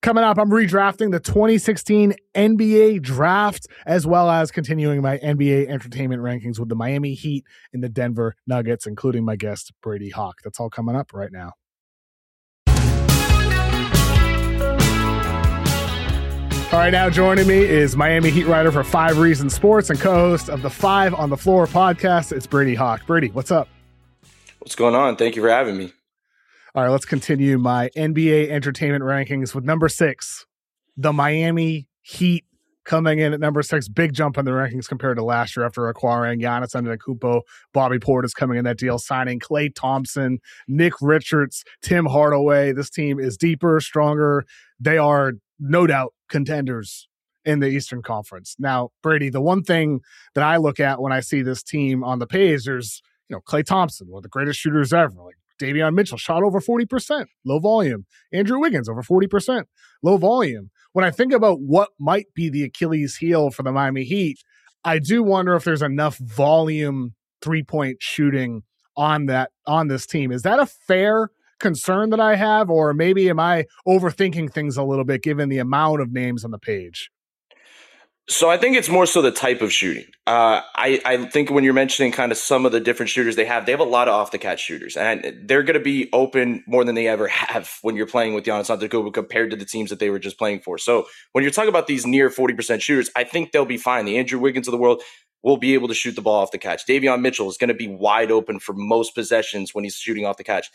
Coming up, I'm redrafting the 2016 NBA draft, as well as continuing my NBA entertainment rankings with the Miami Heat and the Denver Nuggets, including my guest, Brady Hawk. That's all coming up right now. All right, now joining me is Miami Heat writer for 5 Reasons Sports and co-host of the 5 on the Floor podcast. It's Brady Hawk. Brady, what's up? What's going on? Thank you for having me. All right, let's continue my NBA entertainment rankings with number 6, the Miami Heat coming in at number 6. Big jump in the rankings compared to last year after acquiring Giannis Antetokounmpo. Bobby Portis coming in that deal, signing Klay Thompson, Nick Richards, Tim Hardaway. This team is deeper, stronger. They are no doubt contenders in the Eastern Conference. Now, Brady, the one thing that I look at when I see this team on the page, there's, Klay Thompson, one of the greatest shooters ever. Like Davion Mitchell shot over 40%, low volume. Andrew Wiggins over 40%, low volume. When I think about what might be the Achilles heel for the Miami Heat, I do wonder if there's enough volume 3-point shooting on this team. Is that a fair concern that I have, or maybe am I overthinking things a little bit given the amount of names on the page? So I think it's more so the type of shooting. I think when you're mentioning kind of some of the different shooters they have a lot of off the catch shooters, and they're going to be open more than they ever have when you're playing with Giannis Antetokounmpo compared to the teams that they were just playing for. So when you're talking about these near 40% shooters, I think they'll be fine. The Andrew Wiggins of the world will be able to shoot the ball off the catch. Davion Mitchell is going to be wide open for most possessions when he's shooting off the catch.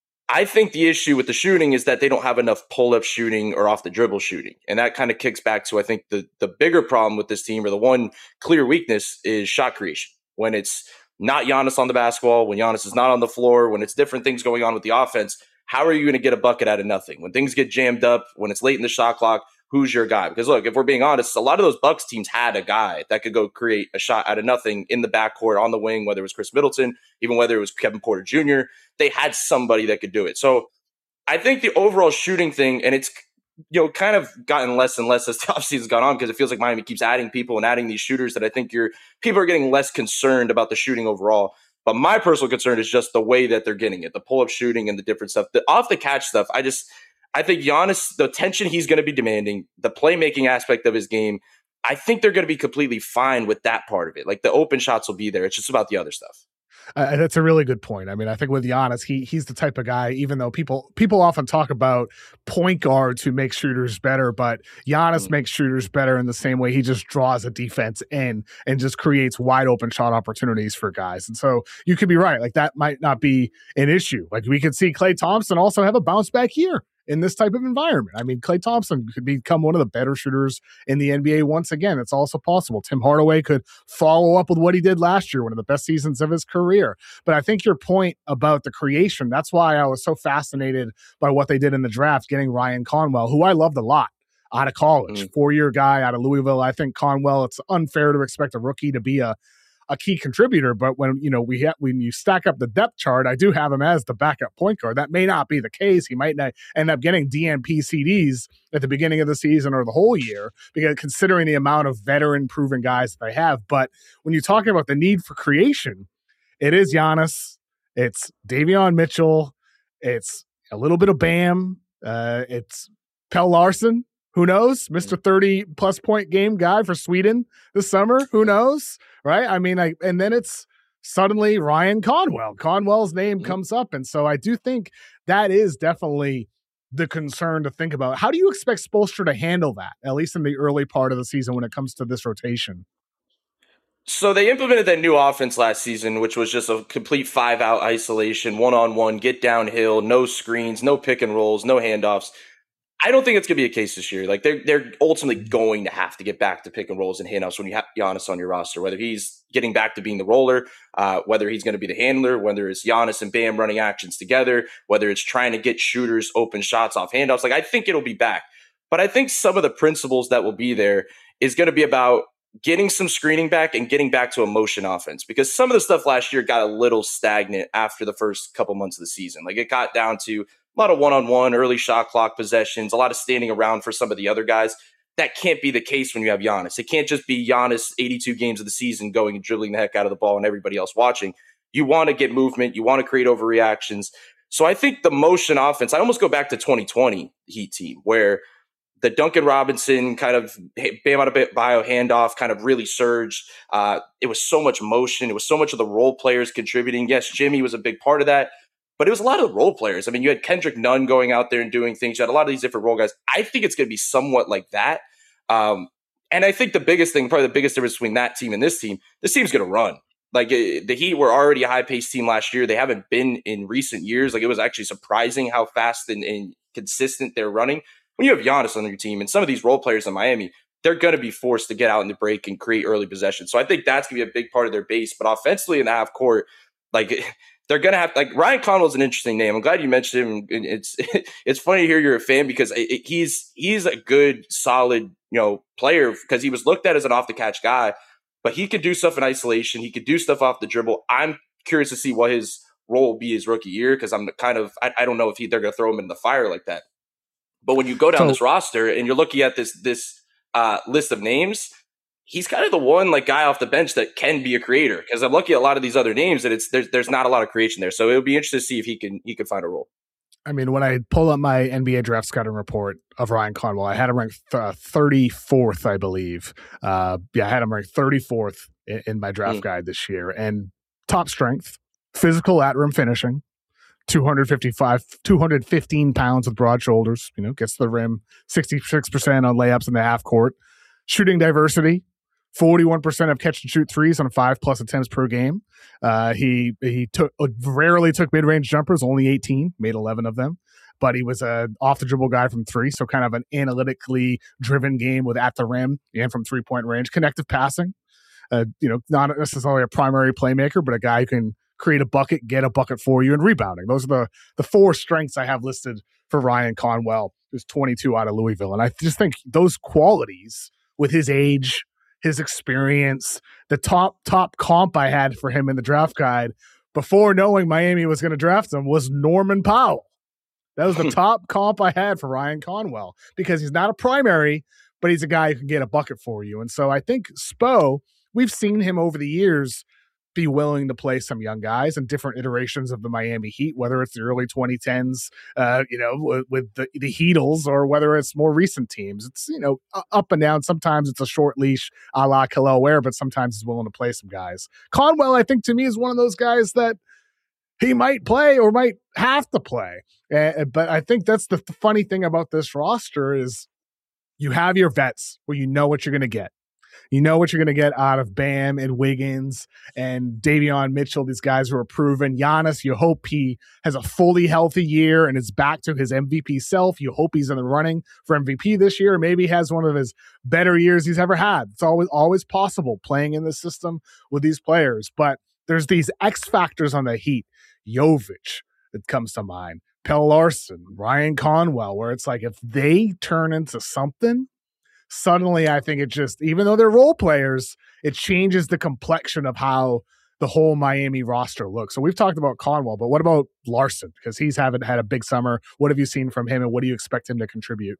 I think the issue with the shooting is that they don't have enough pull-up shooting or off-the-dribble shooting. And that kind of kicks back to, I think, the bigger problem with this team, or the one clear weakness, is shot creation. When it's not Giannis on the basketball, when Giannis is not on the floor, when it's different things going on with the offense, how are you going to get a bucket out of nothing? When things get jammed up, when it's late in the shot clock, who's your guy? Because look, if we're being honest, a lot of those Bucks teams had a guy that could go create a shot out of nothing in the backcourt, on the wing, whether it was Chris Middleton, even whether it was Kevin Porter Jr., they had somebody that could do it. So I think the overall shooting thing, and it's kind of gotten less and less as the offseason's gone on, because it feels like Miami keeps adding people and adding these shooters that I think people are getting less concerned about the shooting overall. But my personal concern is just the way that they're getting it, the pull-up shooting and the different stuff. The off-the-catch stuff, I think Giannis, the attention he's going to be demanding, the playmaking aspect of his game, I think they're going to be completely fine with that part of it. Like the open shots will be there. It's just about the other stuff. That's a really good point. I mean, I think with Giannis, he's the type of guy, even though people often talk about point guards who make shooters better, but Giannis makes shooters better in the same way. He just draws a defense in and just creates wide open shot opportunities for guys. And so you could be right. Like that might not be an issue. Like we could see Klay Thompson also have a bounce back year in this type of environment. I mean, Klay Thompson could become one of the better shooters in the NBA once again. It's also possible. Tim Hardaway could follow up with what he did last year, one of the best seasons of his career. But I think your point about the creation, that's why I was so fascinated by what they did in the draft, getting Ryan Conwell, who I loved a lot out of college, 4-year guy out of Louisville. I think Conwell, it's unfair to expect a rookie to be a key contributor, but when you stack up the depth chart, I do have him as the backup point guard. That may not be the case. He might not end up getting DNP CDs at the beginning of the season or the whole year, because considering the amount of veteran proven guys that they have. But when you're talking about the need for creation, it is Giannis, it's Davion Mitchell, it's a little bit of Bam, it's Pelle Larsson. Who knows? Mr. 30-plus point game guy for Sweden this summer. Who knows? Right? I mean, and then it's suddenly Ryan Conwell. Conwell's name comes up. And so I do think that is definitely the concern to think about. How do you expect Spoelstra to handle that, at least in the early part of the season when it comes to this rotation? So they implemented that new offense last season, which was just a complete 5-out isolation, one-on-one, get downhill, no screens, no pick and rolls, no handoffs. I don't think it's going to be a case this year. Like they're ultimately going to have to get back to pick and rolls and handoffs when you have Giannis on your roster, whether he's getting back to being the roller, whether he's going to be the handler, whether it's Giannis and Bam running actions together, whether it's trying to get shooters open shots off handoffs. Like I think it'll be back. But I think some of the principles that will be there is going to be about getting some screening back and getting back to a motion offense, because some of the stuff last year got a little stagnant after the first couple months of the season. Like it got down to a lot of one-on-one, early shot clock possessions, a lot of standing around for some of the other guys. That can't be the case when you have Giannis. It can't just be Giannis 82 games of the season going and dribbling the heck out of the ball and everybody else watching. You want to get movement. You want to create overreactions. So I think the motion offense, I almost go back to 2020 Heat team, where the Duncan Robinson kind of Bam Adebayo handoff kind of really surged. It was so much motion. It was so much of the role players contributing. Yes, Jimmy was a big part of that, but it was a lot of the role players. I mean, you had Kendrick Nunn going out there and doing things. You had a lot of these different role guys. I think it's going to be somewhat like that. And I think the biggest thing, probably the biggest difference between that team and this team's going to run. Like the Heat were already a high-paced team last year. They haven't been in recent years. Like it was actually surprising how fast and consistent they're running. When you have Giannis on your team and some of these role players in Miami, they're going to be forced to get out in the break and create early possession. So I think that's going to be a big part of their base. But offensively in the half court, like they're going to have, like Ryan Connell's an interesting name. I'm glad you mentioned him. It's funny to hear you're a fan because he's a good, solid, player because he was looked at as an off the catch guy, but he could do stuff in isolation. He could do stuff off the dribble. I'm curious to see what his role will be his rookie year because I don't know if they're going to throw him in the fire like that. But when you go down this roster and you're looking at this list of names, he's kind of the one guy off the bench that can be a creator. Because I'm looking at a lot of these other names that there's not a lot of creation there. So it'll be interesting to see if he can find a role. I mean, when I pull up my NBA draft scouting report of Ryan Conwell, I had him ranked 34th, I believe. I had him ranked 34th in my draft guide this year. And top strength, physical at rim finishing, 215 pounds with broad shoulders, gets to the rim, 66% on layups in the half court. Shooting diversity, 41% of catch and shoot threes on 5+ attempts per game. He rarely took mid-range jumpers, only 18, made 11 of them. But he was an off-the-dribble guy from three, so kind of an analytically driven game with at the rim and from three-point range. Connective passing, not necessarily a primary playmaker, but a guy who can create a bucket, get a bucket for you, and rebounding. Those are the four strengths I have listed for Ryan Conwell, who's 22 out of Louisville. And I just think those qualities with his age, his experience, the top comp I had for him in the draft guide before knowing Miami was going to draft him was Norman Powell. That was the top comp I had for Ryan Conwell because he's not a primary, but he's a guy who can get a bucket for you. And so I think Spo, we've seen him over the years be willing to play some young guys in different iterations of the Miami Heat, whether it's the early 2010s, with the Heatles, or whether it's more recent teams. It's, up and down. Sometimes it's a short leash a la Kel'el Ware, but sometimes he's willing to play some guys. Conwell, I think, to me, is one of those guys that he might play or might have to play. But I think that's the funny thing about this roster is you have your vets where you know what you're going to get. You know what you're going to get out of Bam and Wiggins and Davion Mitchell, these guys who are proven. Giannis, you hope he has a fully healthy year and is back to his MVP self. You hope he's in the running for MVP this year. Maybe has one of his better years he's ever had. It's always possible playing in the system with these players. But there's these X factors on the Heat. Jovic, it comes to mind. Pelle Larsson, Ryan Conwell, where it's like if they turn into something, suddenly I think it just, even though they're role players, it changes the complexion of how the whole Miami roster looks. So we've talked about Conwell, but what about Larsson? Because he's haven't had a big summer. What have you seen from him and what do you expect him to contribute?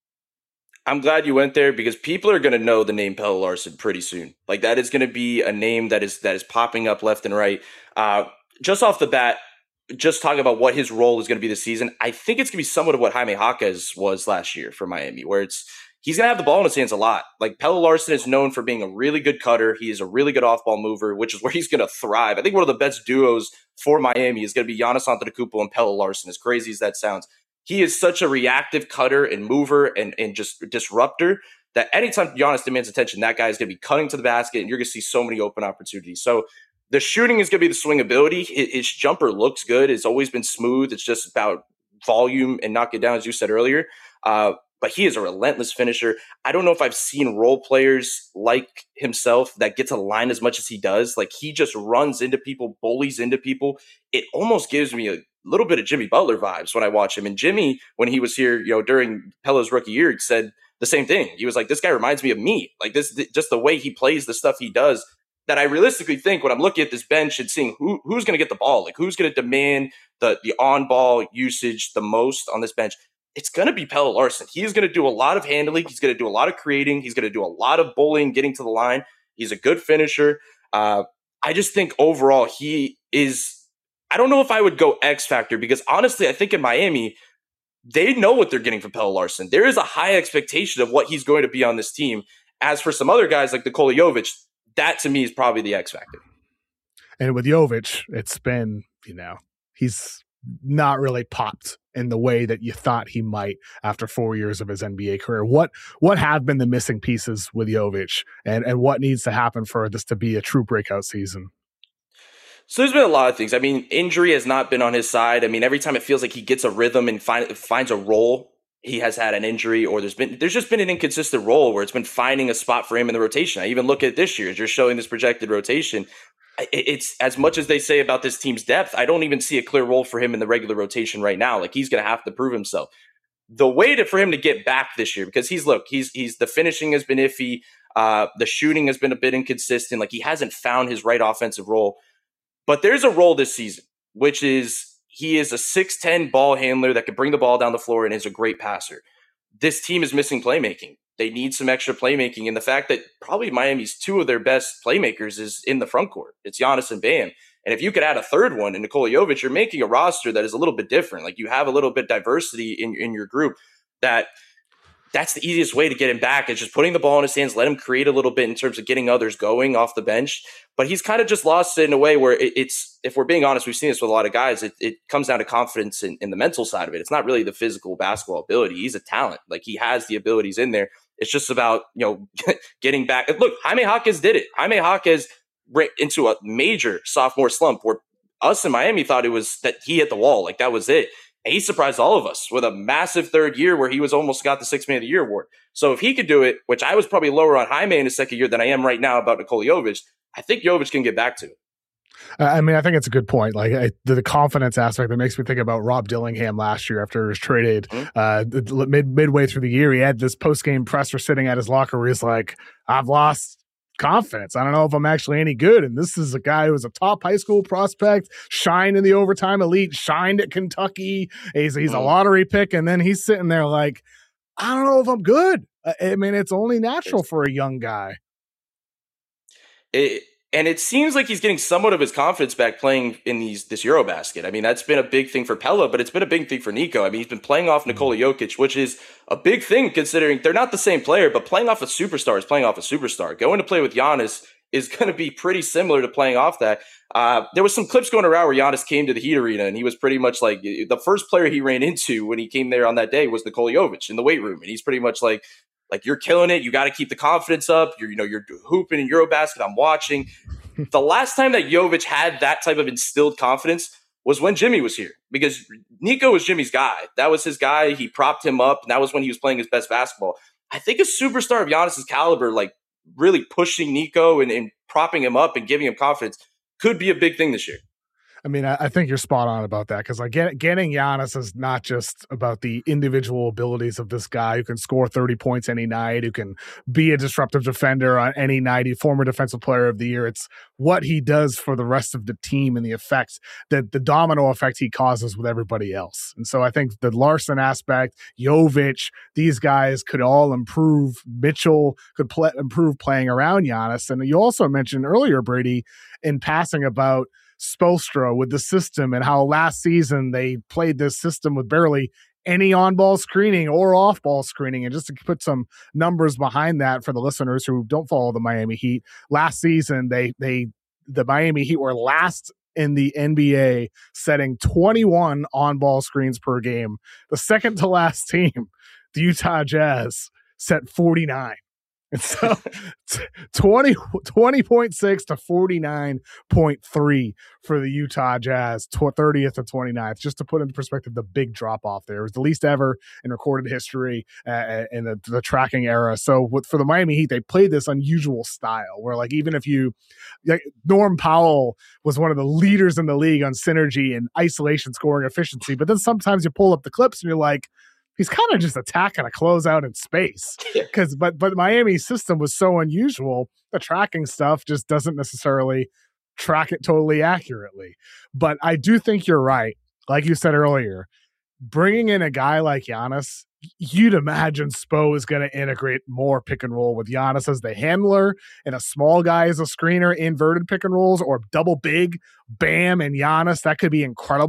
I'm glad you went there because people are going to know the name Pelle Larsson pretty soon. Like that is going to be a name that is popping up left and right. Just off the bat, just talking about what his role is going to be this season, I think it's going to be somewhat of what Jaime Jaquez was last year for Miami, where he's going to have the ball in his hands a lot. Like Pelle Larsson is known for being a really good cutter. He is a really good off-ball mover, which is where he's going to thrive. I think one of the best duos for Miami is going to be Giannis Antetokounmpo and Pelle Larsson, as crazy as that sounds. He is such a reactive cutter and mover and just disruptor that anytime Giannis demands attention, that guy is going to be cutting to the basket and you're going to see so many open opportunities. So the shooting is going to be the swing ability. His jumper looks good. It's always been smooth. It's just about volume and knock it down, as you said earlier. But he is a relentless finisher. I don't know if I've seen role players like himself that get to the line as much as he does. Like he just runs into people, bullies into people. It almost gives me a little bit of Jimmy Butler vibes when I watch him. And Jimmy, when he was here, during Pelle's rookie year, he said the same thing. He was like, this guy reminds me of me. Like this, just the way he plays, the stuff he does, that I realistically think when I'm looking at this bench and seeing who's going to get the ball, like who's going to demand the on-ball usage the most on this bench, it's going to be Pelle Larsson. He's going to do a lot of handling. He's going to do a lot of creating. He's going to do a lot of bullying, getting to the line. He's a good finisher. I just think overall he is – I don't know if I would go X factor because honestly I think in Miami they know what they're getting from Pelle Larsson. There is a high expectation of what he's going to be on this team. As for some other guys like Nikola Jovic, that to me is probably the X factor. And with Jovic, it's been, he's not really popped in the way that you thought he might after 4 years of his NBA career. What have been the missing pieces with Jovic, and what needs to happen for this to be a true breakout season? So there's been a lot of things. I mean, injury has not been on his side. I mean, every time it feels like he gets a rhythm and finds a role, he has had an injury, or there's just been an inconsistent role where it's been finding a spot for him in the rotation. I even look at this year as you're showing this projected rotation. It's as much as they say about this team's depth, I don't even see a clear role for him in the regular rotation right now. Like, he's going to have to prove himself. The way for him to get back this year, because he's the finishing has been iffy. The shooting has been a bit inconsistent. Like, he hasn't found his right offensive role. But there's a role this season, which is he is a 6'10" ball handler that can bring the ball down the floor and is a great passer. This team is missing playmaking. They need some extra playmaking. And the fact that probably Miami's two of their best playmakers is in the front court. It's Giannis and Bam. And if you could add a third one in Nikola Jovic, you're making a roster that is a little bit different. Like, you have a little bit diversity in your group. That's the easiest way to get him back, is just putting the ball in his hands, let him create a little bit in terms of getting others going off the bench. But he's kind of just lost it in a way where it's, if we're being honest, we've seen this with a lot of guys, it comes down to confidence in the mental side of it. It's not really the physical basketball ability. He's a talent. Like, he has the abilities in there. It's just about, getting back. Look, Jaime Jaquez did it. Jaime Jaquez ran into a major sophomore slump where us in Miami thought it was that he hit the wall. Like, that was it. And he surprised all of us with a massive third year where he was almost got the Sixth Man of the Year award. So if he could do it, which I was probably lower on Jaime in his second year than I am right now about Nikola Jovic, I think Jovic can get back to it. I mean, I think it's a good point. Like, the confidence aspect that makes me think about Rob Dillingham last year after he was traded. Midway through the year, he had this post-game presser sitting at his locker where he's like, I've lost confidence. I don't know if I'm actually any good. And this is a guy who was a top high school prospect, shined in the overtime elite, shined at Kentucky. He's a lottery pick. And then he's sitting there like, I don't know if I'm good. I mean, it's only natural for a young guy. And it seems like he's getting somewhat of his confidence back playing in this Eurobasket. I mean, that's been a big thing for Pelle, but it's been a big thing for Nico. I mean, he's been playing off Nikola Jokic, which is a big thing considering they're not the same player, but playing off a superstar is playing off a superstar. Going to play with Giannis is going to be pretty similar to playing off that. There was some clips going around where Giannis came to the Heat Arena, and he was pretty much like the first player he ran into when he came there on that day was Nikola Jovic in the weight room. And he's pretty much like, you're killing it. You got to keep the confidence up. You're hooping in Eurobasket. I'm watching. The last time that Jovic had that type of instilled confidence was when Jimmy was here, because Nico was Jimmy's guy. That was his guy. He propped him up, and that was when he was playing his best basketball. I think a superstar of Giannis's caliber, like really pushing Nico and propping him up and giving him confidence, could be a big thing this year. I mean, I think you're spot on about that, because like getting Giannis is not just about the individual abilities of this guy who can score 30 points any night, who can be a disruptive defender on any night, former defensive player of the year. It's what he does for the rest of the team and the effects, that the domino effect he causes with everybody else. And so I think the Larsson aspect, Jovic, these guys could all improve. Mitchell could improve playing around Giannis. And you also mentioned earlier, Brady, in passing about Spoelstra with the system and how last season they played this system with barely any on-ball screening or off-ball screening. And just to put some numbers behind that for the listeners who don't follow the Miami Heat, last season the Miami Heat were last in the NBA, setting 21 on-ball screens per game. The second to last team, the Utah Jazz, set 49. And so 20.6 to 49.3 for the Utah Jazz, 30th to 29th. Just to put into perspective, the big drop off there. It was the least ever in recorded history in the tracking era. So for the Miami Heat, they played this unusual style where, like, even if Norm Powell was one of the leaders in the league on synergy and isolation scoring efficiency, but then sometimes you pull up the clips and you're like, he's kind of just attacking a closeout in space. But Miami's system was so unusual, the tracking stuff just doesn't necessarily track it totally accurately. But I do think you're right. Like you said earlier, bringing in a guy like Giannis, you'd imagine Spo is going to integrate more pick and roll with Giannis as the handler and a small guy as a screener, inverted pick and rolls, or double big Bam and Giannis. That could be incredible.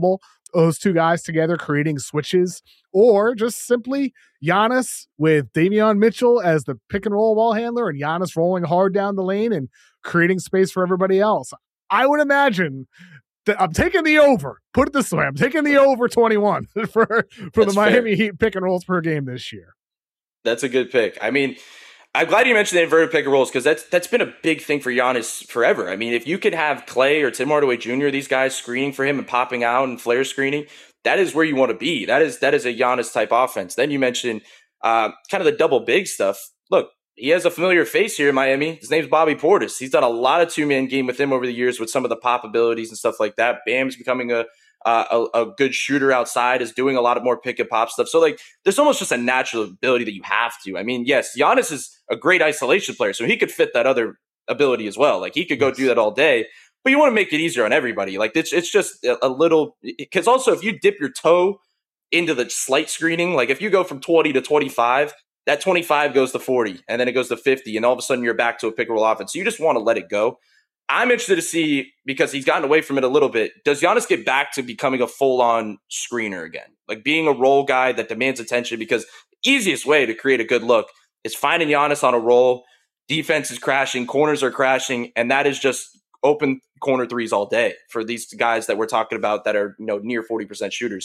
those two guys together creating switches, or just simply Giannis with Davion Mitchell as the pick and roll ball handler and Giannis rolling hard down the lane and creating space for everybody else. I would imagine that I'm taking the over. Put it this way, I'm taking the over 21 for the Miami Heat pick and rolls per game this year. That's a good pick. I mean, I'm glad you mentioned the inverted pick and rolls because that's been a big thing for Giannis forever. I mean, if you could have Clay or Tim Hardaway Jr., these guys screening for him and popping out and flare screening, that is where you want to be. That is a Giannis type offense. Then you mentioned kind of the double big stuff. Look, he has a familiar face here in Miami. His name's Bobby Portis. He's done a lot of two-man game with him over the years with some of the pop abilities and stuff like that. Bam's becoming a good shooter outside, is doing a lot of more pick and pop stuff. So like, there's almost just a natural ability that you have to. I mean, yes, Giannis is a great isolation player, so he could fit that other ability as well. Like he could go do that all day, but you want to make it easier on everybody. Like it's just a little, because also if you dip your toe into the slight screening, like if you go from 20 to 25, that 25 goes to 40 and then it goes to 50 and all of a sudden you're back to a pick and roll offense. So you just want to let it go. I'm interested to see, because he's gotten away from it a little bit, does Giannis get back to becoming a full-on screener again? Like being a roll guy that demands attention, because the easiest way to create a good look is finding Giannis on a roll, defense is crashing, corners are crashing, and that is just open corner threes all day for these guys that we're talking about that are near 40% shooters.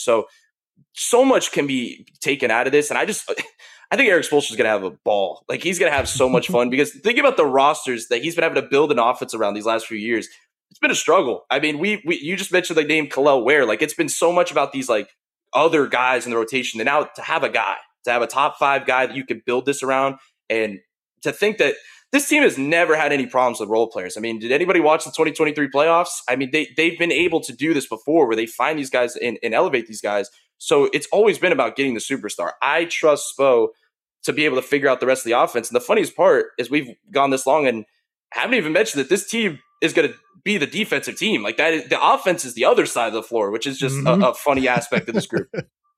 So much can be taken out of this, and I think Eric Spoelstra is going to have a ball. Like he's going to have so much fun, because think about the rosters that he's been having to build an offense around these last few years. It's been a struggle. I mean, you just mentioned the name Kel'el Ware. Like it's been so much about these like other guys in the rotation, and now to have a top 5 guy that you could build this around, and to think that this team has never had any problems with role players. I mean, did anybody watch the 2023 playoffs? I mean, they've been able to do this before, where they find these guys and elevate these guys. So it's always been about getting the superstar. I trust Spo to be able to figure out the rest of the offense. And the funniest part is we've gone this long and haven't even mentioned that this team is going to be the defensive team. Like that is, the offense is the other side of the floor, which is just a funny aspect of this group.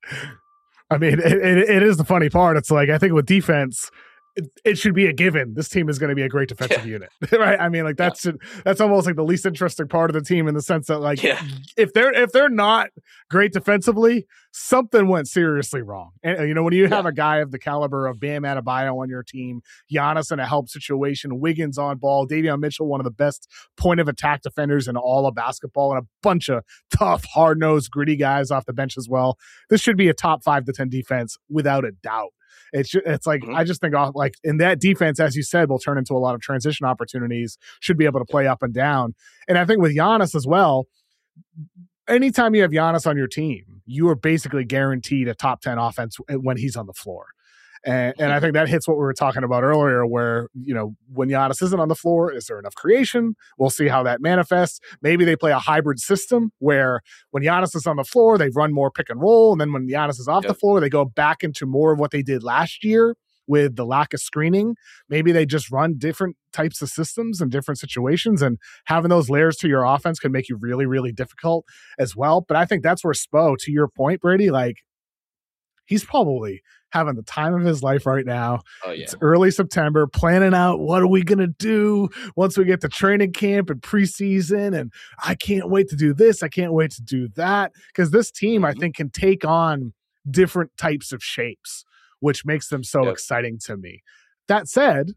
I mean, it is the funny part. It's like, I think with defense, it should be a given. This team is going to be a great defensive unit, right? I mean, like that's almost like the least interesting part of the team, in the sense that like if they're not great defensively, something went seriously wrong. And when you have a guy of the caliber of Bam Adebayo on your team, Giannis in a help situation, Wiggins on ball, Davion Mitchell, one of the best point of attack defenders in all of basketball, and a bunch of tough, hard-nosed, gritty guys off the bench as well, this should be a top 5 to 10 defense without a doubt. It's like, I just think like in that defense, as you said, will turn into a lot of transition opportunities, should be able to play up and down. And I think with Giannis as well, anytime you have Giannis on your team, you are basically guaranteed a top 10 offense when he's on the floor. And I think that hits what we were talking about earlier, where, when Giannis isn't on the floor, is there enough creation? We'll see how that manifests. Maybe they play a hybrid system where when Giannis is on the floor, they run more pick and roll. And then when Giannis is off the floor, they go back into more of what they did last year with the lack of screening. Maybe they just run different types of systems in different situations, and having those layers to your offense can make you really, really difficult as well. But I think that's where Spo, to your point, Brady, like he's probably having the time of his life right now. Oh, yeah. It's early September, planning out what are we going to do once we get to training camp and preseason. And I can't wait to do this. I can't wait to do that. Because this team, I think, can take on different types of shapes, which makes them so exciting to me. That said,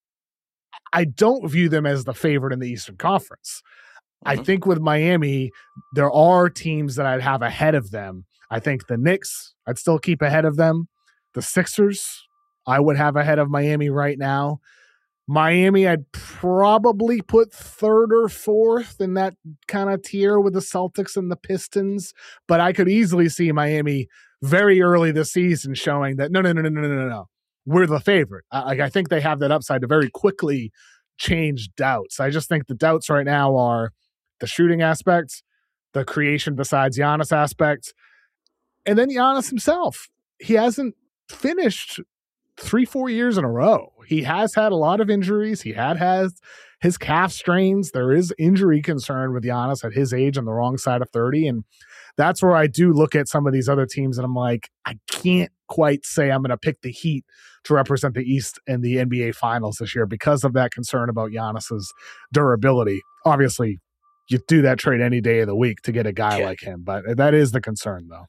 I don't view them as the favorite in the Eastern Conference. I think with Miami, there are teams that I'd have ahead of them. I think the Knicks, I'd still keep ahead of them. The Sixers, I would have ahead of Miami right now. Miami, I'd probably put 3rd or 4th in that kind of tier with the Celtics and the Pistons. But I could easily see Miami very early this season showing that no. We're the favorite. I think they have that upside to very quickly change doubts. I just think the doubts right now are the shooting aspects, the creation besides Giannis aspect, and then Giannis himself. He hasn't finished 3-4 years in a row. He has had a lot of injuries. He has his calf strains. There is injury concern with Giannis at his age on the wrong side of 30. And that's where I do look at some of these other teams and I'm like, I can't quite say I'm going to pick the Heat to represent the East in the NBA Finals this year because of that concern about Giannis's durability. Obviously, you do that trade any day of the week to get a guy like him. But that is the concern, though.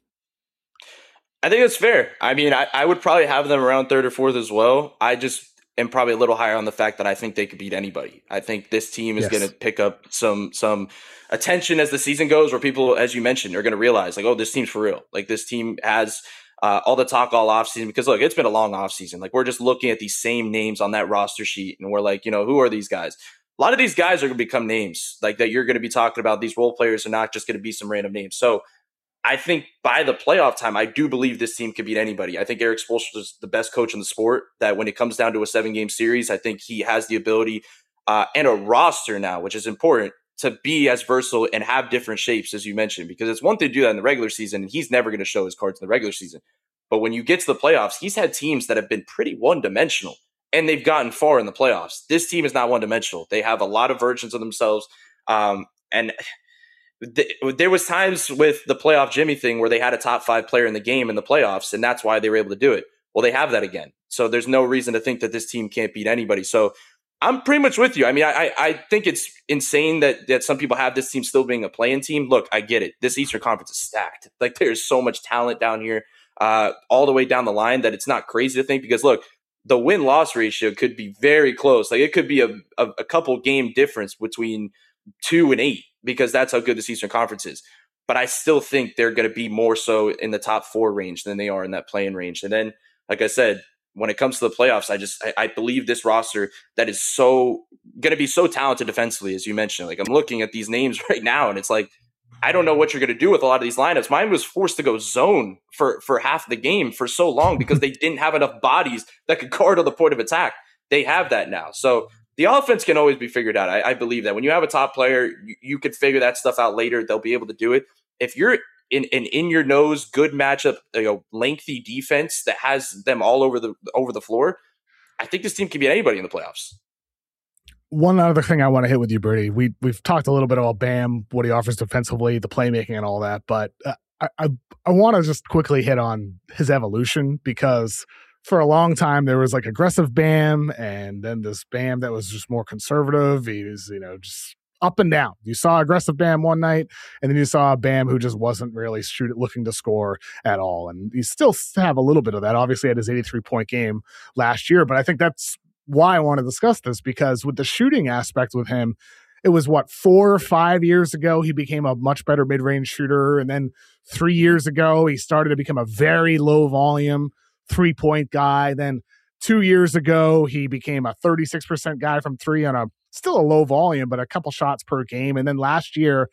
I think that's fair. I mean, I would probably have them around third or fourth as well. I just am probably a little higher on the fact that I think they could beat anybody. I think this team is going to pick up some attention as the season goes, where people, as you mentioned, are going to realize like, oh, this team's for real. Like this team has all the talk all offseason, because look, it's been a long offseason. Like we're just looking at these same names on that roster sheet and we're like, who are these guys? A lot of these guys are going to become names like that you're going to be talking about. These role players are not just going to be some random names. So I think by the playoff time, I do believe this team could beat anybody. I think Erik Spoelstra is the best coach in the sport, that when it comes down to a 7-game series, I think he has the ability and a roster now, which is important, to be as versatile and have different shapes, as you mentioned, because it's one thing to do that in the regular season, and he's never going to show his cards in the regular season. But when you get to the playoffs, he's had teams that have been pretty one-dimensional, and they've gotten far in the playoffs. This team is not one-dimensional. They have a lot of versions of themselves, and there was times with the playoff Jimmy thing where they had a top 5 player in the game in the playoffs, and that's why they were able to do it. Well, they have that again. So there's no reason to think that this team can't beat anybody. So I'm pretty much with you. I mean, I think it's insane that some people have this team still being a play-in team. Look, I get it. This Eastern Conference is stacked. Like there's so much talent down here all the way down the line that it's not crazy to think, because look, the win-loss ratio could be very close. Like it could be a couple game difference between 2 and 8, because that's how good this Eastern Conference is. But I still think they're going to be more so in the top 4 range than they are in that play-in range. And then, like I said, when it comes to the playoffs, I believe this roster that is so going to be so talented defensively, as you mentioned. Like I'm looking at these names right now, and it's like, I don't know what you're going to do with a lot of these lineups. Mine was forced to go zone for half the game for so long because they didn't have enough bodies that could guard on the point of attack. They have that now. So the offense can always be figured out. I believe that when you have a top player, you could figure that stuff out later. They'll be able to do it. If you're in your nose, good matchup, lengthy defense that has them all over the floor, I think this team can beat anybody in the playoffs. One other thing I want to hit with you, Brady. We've talked a little bit about Bam, what he offers defensively, the playmaking, and all that. But I want to just quickly hit on his evolution, because for a long time there was like aggressive Bam, and then this Bam that was just more conservative. He was, just up and down. You saw aggressive Bam one night, and then you saw a Bam who just wasn't really looking to score at all. And you still have a little bit of that. Obviously, had his 83-point game last year, but I think that's why I want to discuss this, because with the shooting aspect with him, it was 4 or 5 years ago he became a much better mid-range shooter, and then 3 years ago he started to become a very low volume 3-point guy. Then 2 years ago he became a 36% guy from 3 on still a low volume, but a couple shots per game. And then last year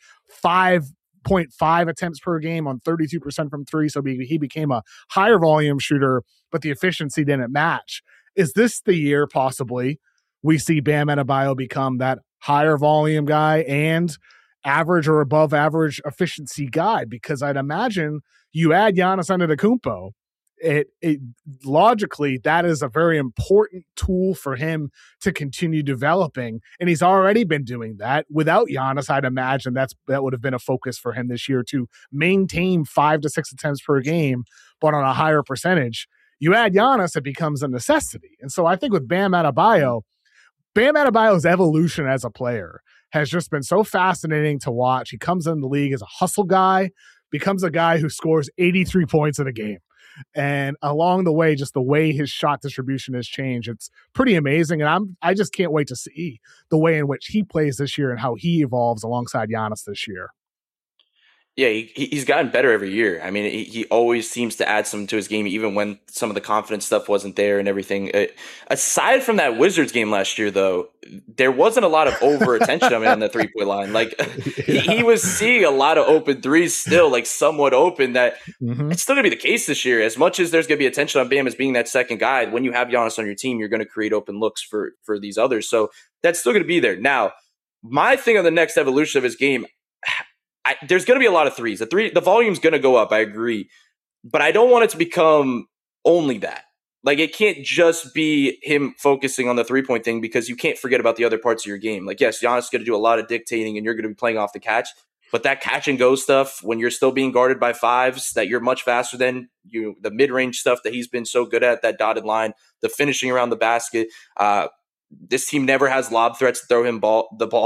5.5 attempts per game on 32% from 3. So he became a higher volume shooter, but the efficiency didn't match. Is this the year possibly we see Bam Adebayo become that higher volume guy and average or above average efficiency guy? Because I'd imagine you add Giannis Antetokounmpo, it logically that is a very important tool for him to continue developing, and he's already been doing that. Without Giannis, I'd imagine that would have been a focus for him this year, to maintain 5 to 6 attempts per game, but on a higher percentage. You add Giannis, it becomes a necessity. And so I think with Bam Adebayo's evolution as a player has just been so fascinating to watch. He comes in the league as a hustle guy, becomes a guy who scores 83 points in a game. And along the way, just the way his shot distribution has changed, it's pretty amazing. And I just can't wait to see the way in which he plays this year and how he evolves alongside Giannis this year. Yeah, he's gotten better every year. I mean, he always seems to add something to his game, even when some of the confidence stuff wasn't there and everything. Aside from that Wizards game last year, though, there wasn't a lot of over attention on the 3-point line. Like he was seeing a lot of open threes still, like somewhat open. That it's still gonna be the case this year. As much as there's gonna be attention on Bam as being that second guy, when you have Giannis on your team, you're gonna create open looks for these others. So that's still gonna be there. Now, my thing on the next evolution of his game, there's going to be a lot of threes. The volume's going to go up. I agree, but I don't want it to become only that. Like it can't just be him focusing on the 3-point thing, because you can't forget about the other parts of your game. Like, yes, Giannis is going to do a lot of dictating and you're going to be playing off the catch, but that catch and go stuff when you're still being guarded by 5s, that you're much faster than you, the mid-range stuff that he's been so good at, that dotted line, the finishing around the basket. This team never has lob threats to throw him the ball.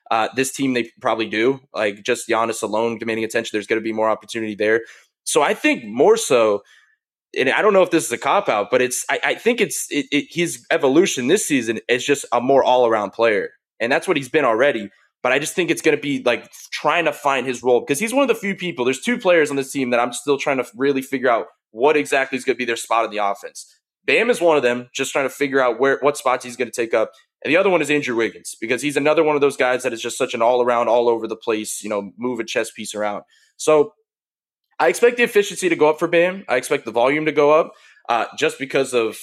This team, they probably do. Like, just Giannis alone demanding attention, there's going to be more opportunity there. So I think more so, and I don't know if this is a cop-out, but I think his evolution this season is just a more all-around player. And that's what he's been already. But I just think it's going to be like trying to find his role, because he's one of the few people. There's two players on this team that I'm still trying to really figure out what exactly is going to be their spot in the offense. Bam is one of them, just trying to figure out what spots he's going to take up. And the other one is Andrew Wiggins, because he's another one of those guys that is just such an all-around, all over the place, move a chess piece around. So I expect the efficiency to go up for Bam. I expect the volume to go up just because of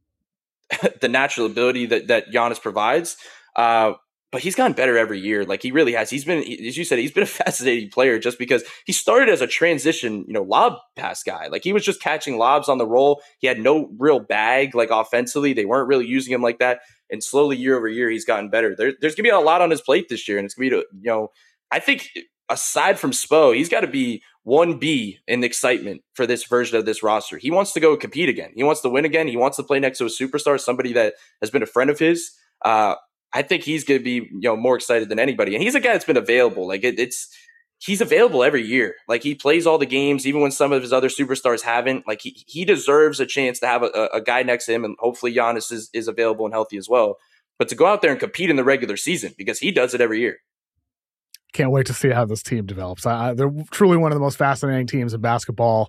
the natural ability that Giannis provides. But he's gotten better every year. Like, he really has. He's been, as you said, he's been a fascinating player just because he started as a transition, lob pass guy. Like, he was just catching lobs on the roll. He had no real bag, like, offensively. They weren't really using him like that. And slowly, year over year, he's gotten better. There's going to be a lot on his plate this year. And it's going to be, I think aside from Spo, he's got to be 1B in excitement for this version of this roster. He wants to go compete again. He wants to win again. He wants to play next to a superstar, somebody that has been a friend of his. I think he's going to be, more excited than anybody. And he's a guy that's been available. Like, he's available every year. Like, he plays all the games, even when some of his other superstars haven't. Like, he deserves a chance to have a guy next to him, and hopefully Giannis is available and healthy as well. But to go out there and compete in the regular season, because he does it every year. Can't wait to see how this team develops. They're truly one of the most fascinating teams in basketball.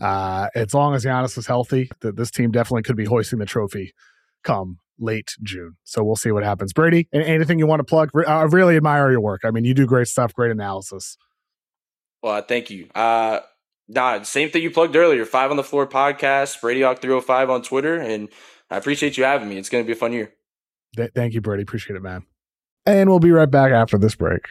As long as Giannis is healthy, this team definitely could be hoisting the trophy come late June. So we'll see what happens. Brady, anything you want to plug? I really admire your work. I mean, you do great stuff, great analysis. Well, thank you. Same thing you plugged earlier, 5 on the Floor podcast, BradyHawk 305 on Twitter, and I appreciate you having me. It's going to be a fun year. Thank you, Brady. Appreciate it, man. And we'll be right back after this break.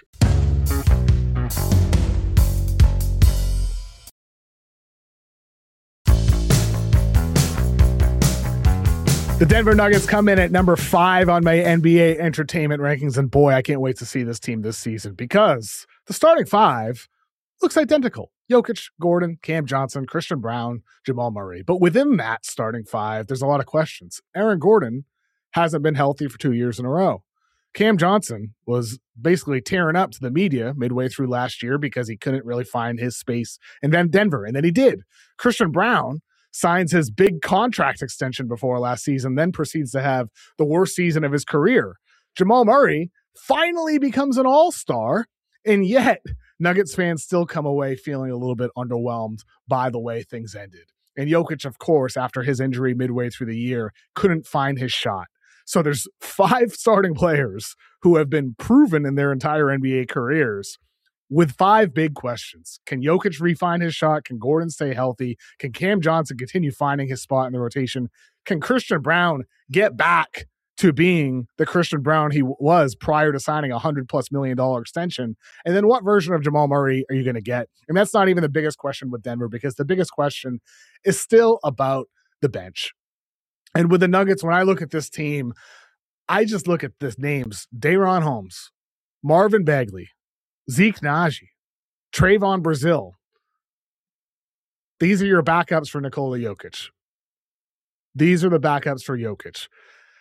The Denver Nuggets come in at number 5 on my NBA entertainment rankings, and boy, I can't wait to see this team this season because the starting 5 looks identical. Jokic, Gordon, Cam Johnson, Christian Braun, Jamal Murray. But within that starting 5, there's a lot of questions. Aaron Gordon hasn't been healthy for 2 years in a row. Cam Johnson was basically tearing up to the media midway through last year because he couldn't really find his space in Denver, and then he did. Christian Braun signs his big contract extension before last season, then proceeds to have the worst season of his career. Jamal Murray finally becomes an all-star, and yet Nuggets fans still come away feeling a little bit underwhelmed by the way things ended. And Jokic, of course, after his injury midway through the year, couldn't find his shot. So there's 5 starting players who have been proven in their entire NBA careers with 5 big questions. Can Jokic refine his shot? Can Gordon stay healthy? Can Cam Johnson continue finding his spot in the rotation? Can Christian Braun get back to being the Christian Braun he was prior to signing a $100+ million extension? And then what version of Jamal Murray are you going to get? And that's not even the biggest question with Denver, because the biggest question is still about the bench. And with the Nuggets, when I look at this team, I just look at the names: Day'Ron Holmes, Marvin Bagley, Zeke Naji, Trayvon Brazile. These are your backups for Nikola Jokic. These are the backups for Jokic.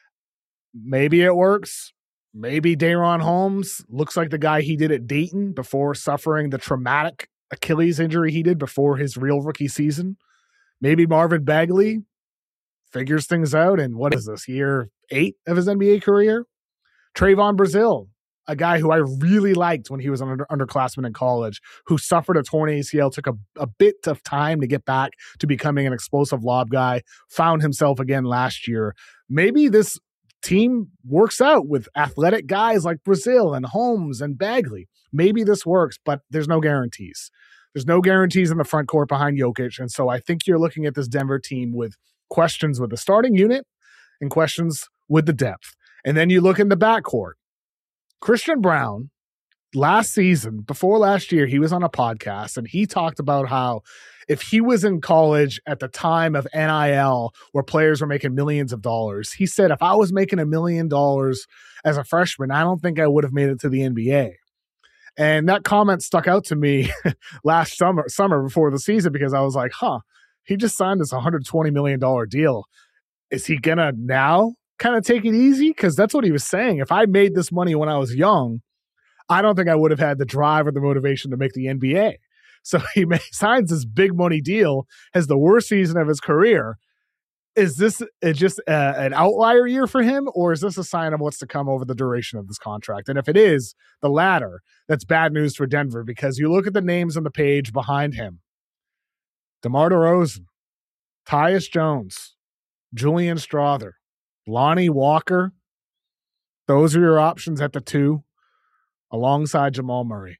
Maybe it works. Maybe Day'Ron Holmes looks like the guy he did at Dayton before suffering the traumatic Achilles injury he did before his real rookie season. Maybe Marvin Bagley figures things out in, what is this, year 8 of his NBA career? Trayvon Brazile, a guy who I really liked when he was an underclassman in college, who suffered a torn ACL, took a bit of time to get back to becoming an explosive lob guy, found himself again last year. Maybe this team works out with athletic guys like Brazile and Holmes and Bagley. Maybe this works, but there's no guarantees. There's no guarantees in the front court behind Jokic, and so I think you're looking at this Denver team with questions with the starting unit and questions with the depth. And then you look in the backcourt. Christian Braun, last season, before last year, he was on a podcast and he talked about how if he was in college at the time of NIL where players were making millions of dollars, he said, if I was making $1 million as a freshman, I don't think I would have made it to the NBA. And that comment stuck out to me last summer before the season, because I was like, he just signed this $120 million deal. Is he going to now kind of take it easy? Because that's what he was saying. If I made this money when I was young, I don't think I would have had the drive or the motivation to make the NBA. So he signs this big money deal, has the worst season of his career. Is this just an outlier year for him, or is this a sign of what's to come over the duration of this contract? And if it is the latter, that's bad news for Denver, because you look at the names on the page behind him: DeMar DeRozan, Tyus Jones, Julian Strawther, Lonnie Walker. Those are your options at the 2, alongside Jamal Murray.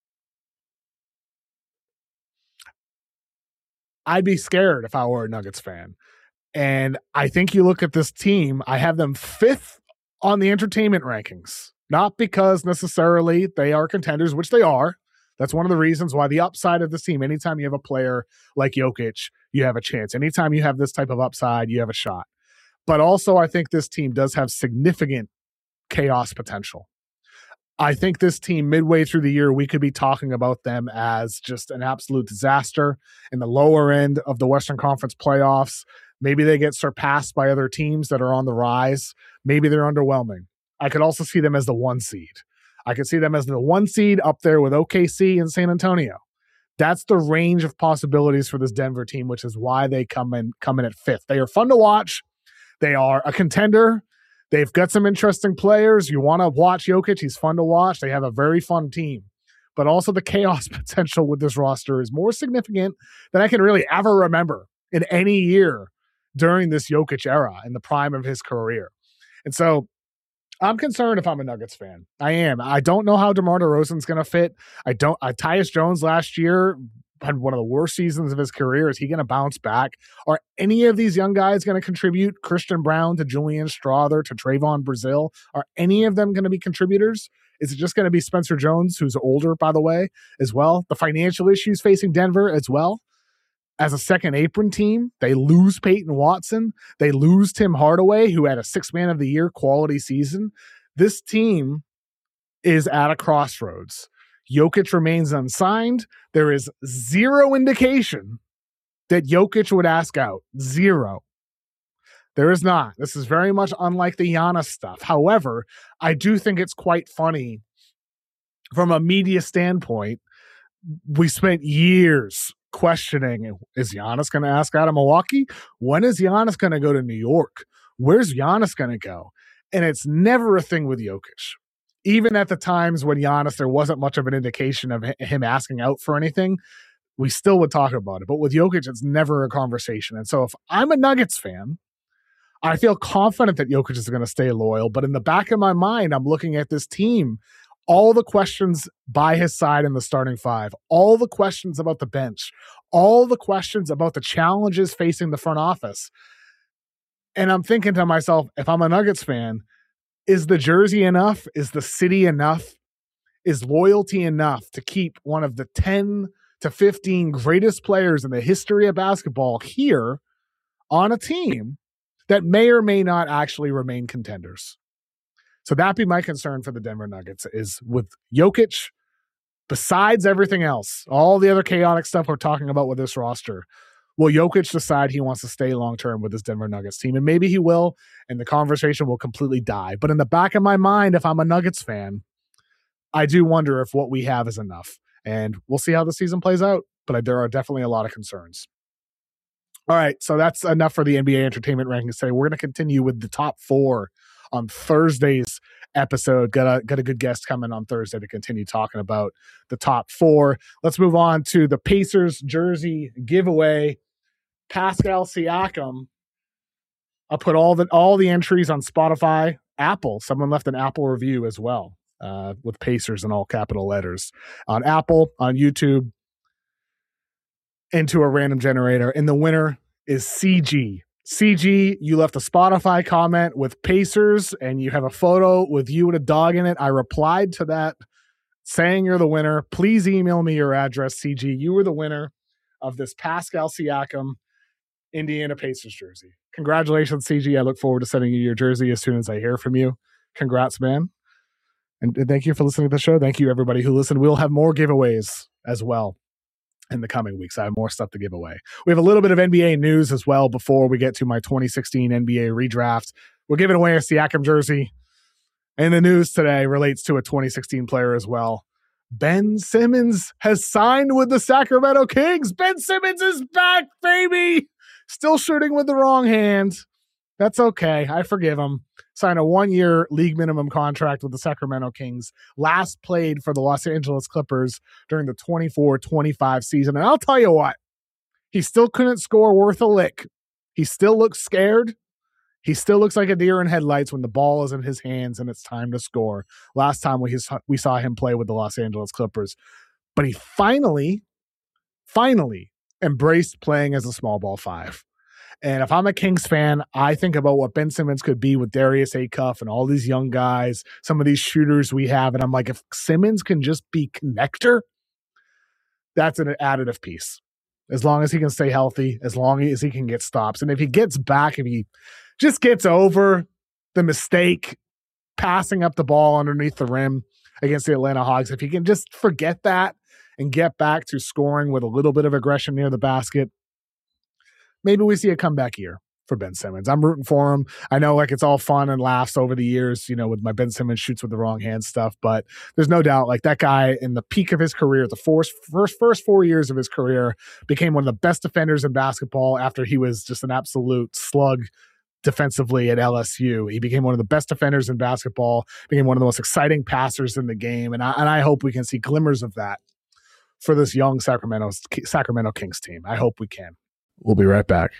I'd be scared if I were a Nuggets fan. And I think you look at this team, I have them 5th on the entertainment rankings, not because necessarily they are contenders, which they are. That's one of the reasons why the upside of this team, anytime you have a player like Jokic, you have a chance. Anytime you have this type of upside, you have a shot. But also, I think this team does have significant chaos potential. I think this team, midway through the year, we could be talking about them as just an absolute disaster in the lower end of the Western Conference playoffs. Maybe they get surpassed by other teams that are on the rise. Maybe they're underwhelming. I could also see them as the 1 seed. I could see them as the 1 seed up there with OKC and San Antonio. That's the range of possibilities for this Denver team, which is why they come in at 5th. They are fun to watch. They are a contender. They've got some interesting players. You want to watch Jokic. He's fun to watch. They have a very fun team. But also the chaos potential with this roster is more significant than I can really ever remember in any year during this Jokic era in the prime of his career. And so I'm concerned if I'm a Nuggets fan. I am. I don't know how DeMar DeRozan's going to fit. Tyus Jones last year had one of the worst seasons of his career. Is he going to bounce back? Are any of these young guys going to contribute? Christian Brown to Julian Strawther to Trayvon Brazile? Are any of them going to be contributors? Is it just going to be Spencer Jones, who's older, by the way, as well? The financial issues facing Denver as well. As a second apron team, they lose Peyton Watson. They lose Tim Hardaway, who had a 6th Man of the Year quality season. This team is at a crossroads. Jokic remains unsigned. There is zero indication that Jokic would ask out. Zero. There is not. This is very much unlike the Giannis stuff. However, I do think it's quite funny from a media standpoint. We spent years questioning, is Giannis going to ask out of Milwaukee? When is Giannis going to go to New York? Where's Giannis going to go? And it's never a thing with Jokic. Even at the times when Giannis, there wasn't much of an indication of him asking out for anything, we still would talk about it. But with Jokic, it's never a conversation. And so if I'm a Nuggets fan, I feel confident that Jokic is going to stay loyal. But in the back of my mind, I'm looking at this team, all the questions by his side in the starting 5, all the questions about the bench, all the questions about the challenges facing the front office. And I'm thinking to myself, if I'm a Nuggets fan, is the jersey enough? Is the city enough? Is loyalty enough to keep one of the 10 to 15 greatest players in the history of basketball here on a team that may or may not actually remain contenders? So that'd be my concern for the Denver Nuggets, is with Jokic, besides everything else, all the other chaotic stuff we're talking about with this roster, will Jokic decide he wants to stay long-term with this Denver Nuggets team? And maybe he will, and the conversation will completely die. But in the back of my mind, if I'm a Nuggets fan, I do wonder if what we have is enough. And we'll see how the season plays out, but there are definitely a lot of concerns. All right, so that's enough for the NBA entertainment rankings today. We're going to continue with the top 4 on Thursday's episode. Got a good guest coming on Thursday to continue talking about the top 4. Let's move on to the Pacers jersey giveaway. Pascal Siakam. I'll put all the entries on Spotify, Apple. Someone left an Apple review as well, with Pacers in all capital letters on Apple, on YouTube, into a random generator. And the winner is CG. CG, you left a Spotify comment with Pacers, and you have a photo with you and a dog in it. I replied to that saying you're the winner. Please email me your address, CG. You were the winner of this Pascal Siakam Indiana Pacers jersey. Congratulations, CG. I look forward to sending you your jersey as soon as I hear from you. Congrats, man. And thank you for listening to the show. Thank you, everybody who listened. We'll have more giveaways as well in the coming weeks. I have more stuff to give away. We have a little bit of NBA news as well before we get to my 2016 NBA redraft. We're giving away a Siakam jersey. And the news today relates to a 2016 player as well. Ben Simmons has signed with the Sacramento Kings. Ben Simmons is back, baby. Still shooting with the wrong hand. That's okay. I forgive him. Signed a 1-year league minimum contract with the Sacramento Kings. Last played for the Los Angeles Clippers during the 24-25 season. And I'll tell you what, he still couldn't score worth a lick. He still looks scared. He still looks like a deer in headlights when the ball is in his hands and it's time to score. Last time we saw him play with the Los Angeles Clippers. But he finally embraced playing as a small ball five. And if I'm a Kings fan, I think about what Ben Simmons could be with Darius Acuff and all these young guys, some of these shooters we have. And I'm like, if Simmons can just be connector, that's an additive piece. As long as he can stay healthy, as long as he can get stops. And if he gets back, if he just gets over the mistake, passing up the ball underneath the rim against the Atlanta Hawks, if he can just forget that and get back to scoring with a little bit of aggression near the basket, maybe we see a comeback year for Ben Simmons. I'm rooting for him. I know like it's all fun and laughs over the years, you know, with my Ben Simmons shoots with the wrong hand stuff, but there's no doubt like that guy in the peak of his career, the first 4 years of his career, became one of the best defenders in basketball after he was just an absolute slug defensively at LSU. He became one of the best defenders in basketball, became one of the most exciting passers in the game. And I hope we can see glimmers of that for this young Sacramento Kings team. I hope we can. We'll be right back.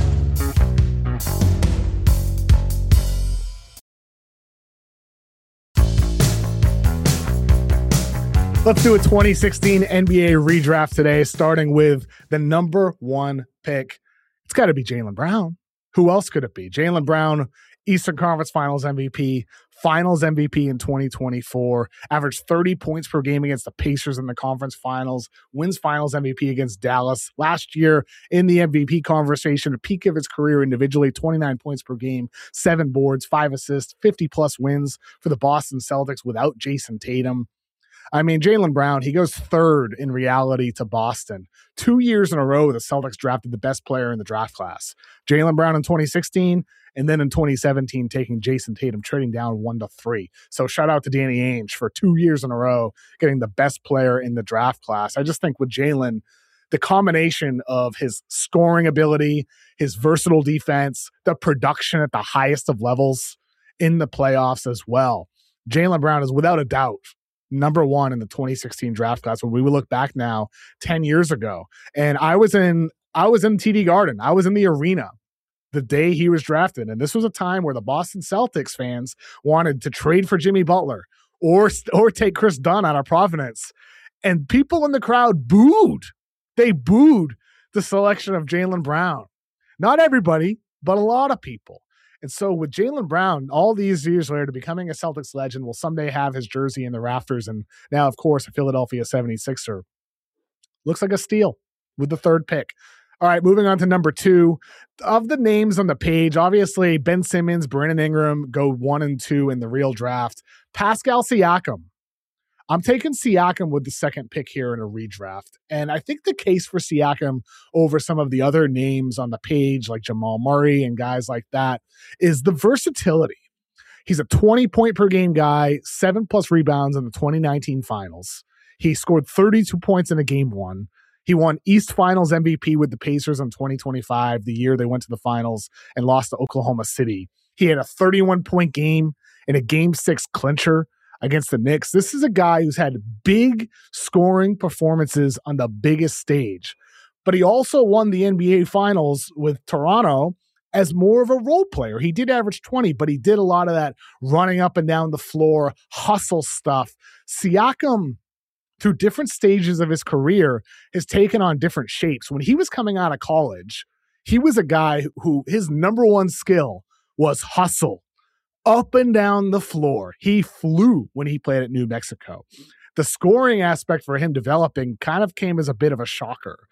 Let's do a 2016 NBA redraft today, starting with the number 1 pick. It's got to be Jaylen Brown. Who else could it be? Jaylen Brown, Eastern Conference Finals MVP, Finals MVP in 2024, averaged 30 points per game against the Pacers in the conference finals, wins Finals MVP against Dallas. Last year in the MVP conversation, a peak of his career individually, 29 points per game, 7 boards, 5 assists, 50-plus wins for the Boston Celtics without Jason Tatum. I mean, Jaylen Brown, he goes third in reality to Boston. 2 years in a row, the Celtics drafted the best player in the draft class. Jaylen Brown in 2016, and then in 2017, taking Jason Tatum, trading down 1-3. So shout out to Danny Ainge for 2 years in a row, getting the best player in the draft class. I just think with Jaylen, the combination of his scoring ability, his versatile defense, the production at the highest of levels in the playoffs as well. Jaylen Brown is without a doubt number 1 in the 2016 draft class. When we would look back now 10 years ago, and I was in TD Garden. I was in the arena the day he was drafted. And this was a time where the Boston Celtics fans wanted to trade for Jimmy Butler or take Chris Dunn out of Providence. And people in the crowd booed. They booed the selection of Jaylen Brown. Not everybody, but a lot of people. And so with Jaylen Brown, all these years later, becoming a Celtics legend, will someday have his jersey in the rafters. And now, of course, a Philadelphia 76er. Looks like a steal with the 3rd pick. All right, moving on to number 2. Of the names on the page, obviously, Ben Simmons, Brandon Ingram go 1 and 2 in the real draft. Pascal Siakam. I'm taking Siakam with the 2nd pick here in a redraft. And I think the case for Siakam over some of the other names on the page, like Jamal Murray and guys like that, is the versatility. He's a 20-point per game guy, 7+ rebounds in the 2019 finals. He scored 32 points in a game 1. He won East Finals MVP with the Pacers in 2025, the year they went to the finals and lost to Oklahoma City. He had a 31-point game in a game 6 clincher against the Knicks. This is a guy who's had big scoring performances on the biggest stage, but he also won the NBA Finals with Toronto as more of a role player. He did average 20, but he did a lot of that running up and down the floor, hustle stuff. Siakam, through different stages of his career, has taken on different shapes. When he was coming out of college, he was a guy who his number 1 skill was hustle. Up and down the floor. He flew when he played at New Mexico. The scoring aspect for him developing kind of came as a bit of a shocker.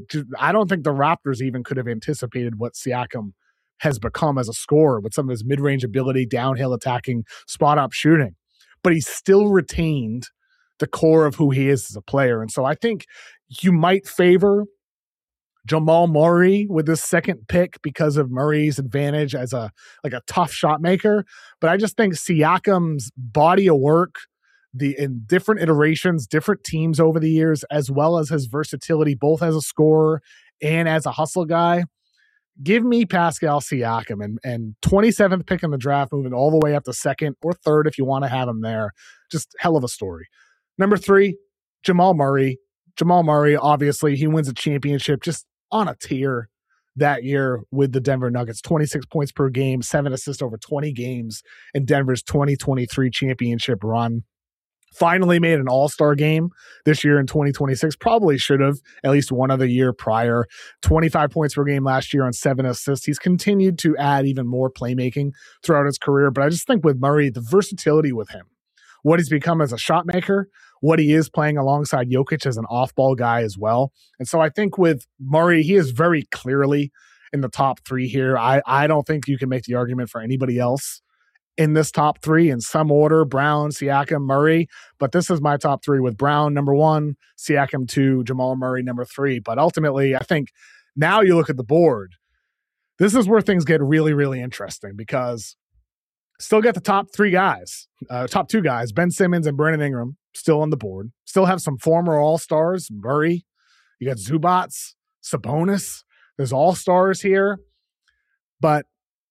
I don't think the Raptors even could have anticipated what Siakam has become as a scorer with some of his mid-range ability, downhill attacking, spot-up shooting. But he still retained the core of who he is as a player. And so I think you might favor Jamal Murray with this second pick because of Murray's advantage as a tough shot maker. But I just think Siakam's body of work, in different iterations, different teams over the years, as well as his versatility, both as a scorer and as a hustle guy. Give me Pascal Siakam and 27th pick in the draft, moving all the way up to second or third if you want to have him there. Just hell of a story. Number 3, Jamal Murray. Jamal Murray, obviously, he wins a championship just on a tear that year with the Denver Nuggets. 26 points per game, 7 assists over 20 games in Denver's 2023 championship run. Finally made an all-star game this year in 2026. Probably should have at least one other year prior. 25 points per game last year on 7 assists. He's continued to add even more playmaking throughout his career. But I just think with Murray, the versatility with him, what he's become as a shot maker, what he is playing alongside Jokic as an off-ball guy as well. And so I think with Murray, he is very clearly in the top 3 here. I don't think you can make the argument for anybody else in this top 3 in some order: Brown, Siakam, Murray. But this is my top 3 with Brown number 1, Siakam 2, Jamal Murray number 3. But ultimately, I think now you look at the board, this is where things get really, really interesting, because still got the top 2 guys, Ben Simmons and Brandon Ingram, still on the board. Still have some former All-Stars, Murray. You got Zubac, Sabonis. There's All-Stars here. But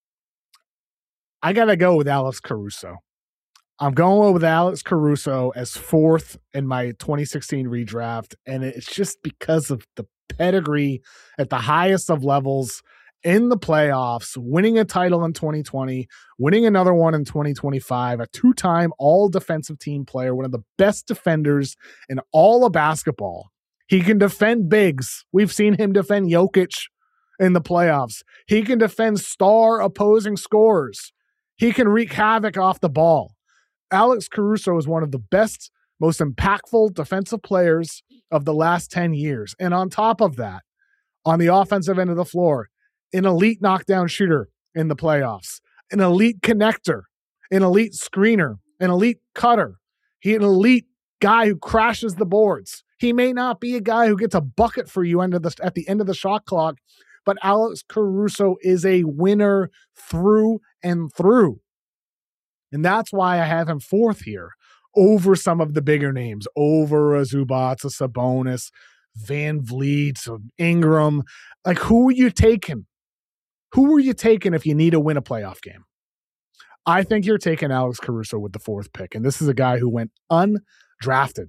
I got to go with Alex Caruso. I'm going with Alex Caruso as 4th in my 2016 redraft, and it's just because of the pedigree at the highest of levels in the playoffs, winning a title in 2020, winning another one in 2025, a 2-time all-defensive team player, one of the best defenders in all of basketball. He can defend bigs. We've seen him defend Jokic in the playoffs. He can defend star opposing scorers. He can wreak havoc off the ball. Alex Caruso is one of the best, most impactful defensive players of the last 10 years. And on top of that, on the offensive end of the floor, an elite knockdown shooter in the playoffs, an elite connector, an elite screener, an elite cutter. He's an elite guy who crashes the boards. He may not be a guy who gets a bucket for you at the end of the shot clock, but Alex Caruso is a winner through and through. And that's why I have him 4th here over some of the bigger names, over a Zubac, a Sabonis, Van Vliet, Ingram. Like, who are you taking? Who are you taking if you need to win a playoff game? I think you're taking Alex Caruso with the 4th pick. And this is a guy who went undrafted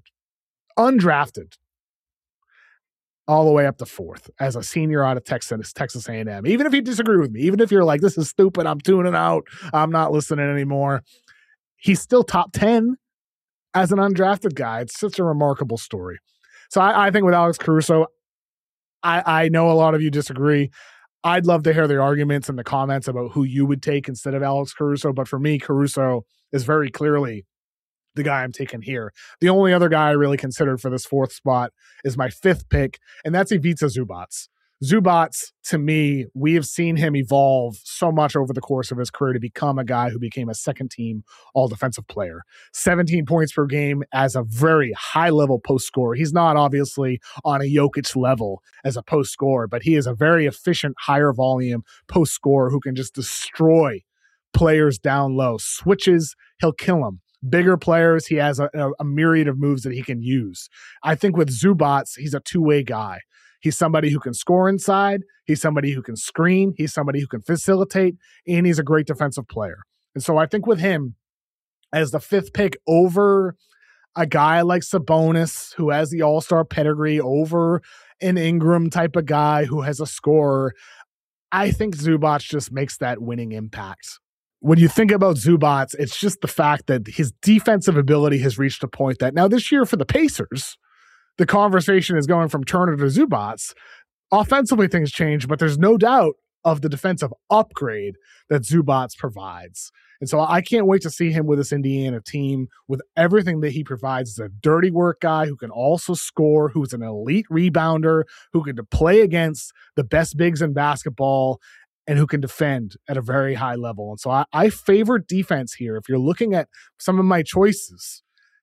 all the way up to 4th as a senior out of Texas A&M. Even if you disagree with me, even if you're like, this is stupid, I'm tuning out, I'm not listening anymore, he's still top 10 as an undrafted guy. It's such a remarkable story. So I think with Alex Caruso, I know a lot of you disagree. I'd love to hear the arguments in the comments about who you would take instead of Alex Caruso. But for me, Caruso is very clearly the guy I'm taking here. The only other guy I really considered for this 4th spot is my 5th pick, and that's Ivica Zubac. Zubac, to me, we have seen him evolve so much over the course of his career to become a guy who became a second-team all-defensive player. 17 points per game as a very high-level post scorer. He's not obviously on a Jokic level as a post scorer, but he is a very efficient, higher-volume post scorer who can just destroy players down low. Switches, he'll kill them. Bigger players, he has a myriad of moves that he can use. I think with Zubac, he's a 2-way guy. He's somebody who can score inside. He's somebody who can screen. He's somebody who can facilitate, and he's a great defensive player. And so I think with him as the 5th pick over a guy like Sabonis, who has the all-star pedigree, over an Ingram type of guy who has a scorer, I think Zubac just makes that winning impact. When you think about Zubac, it's just the fact that his defensive ability has reached a point that now this year for the Pacers, the conversation is going from Turner to Zubac. Offensively, things change, but there's no doubt of the defensive upgrade that Zubac provides. And so I can't wait to see him with this Indiana team with everything that he provides as a dirty work guy who can also score, who's an elite rebounder, who can play against the best bigs in basketball, and who can defend at a very high level. And so I favor defense here. If you're looking at some of my choices,